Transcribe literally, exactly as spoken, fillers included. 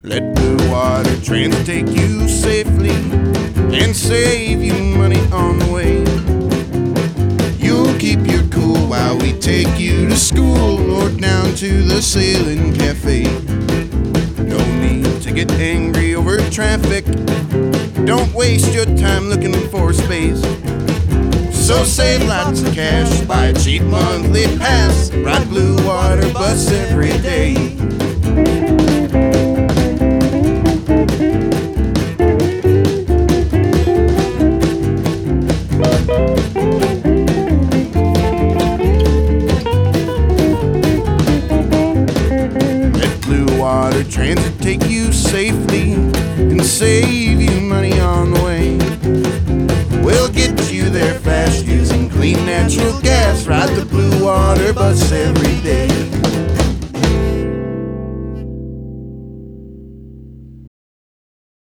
Let Blue Water Transit take you safely and save you money on the way. You'll keep your cool while we take you to school or down to the sailing cafe. No need to get angry over traffic. Don't waste your time looking for space. So save lots of cash, buy a cheap monthly pass, ride Blue Water bus every day. Let Blue Water Transit take you safely and save you money on the way. We'll get you there fast using clean natural gas. Ride the Blue Water bus every day.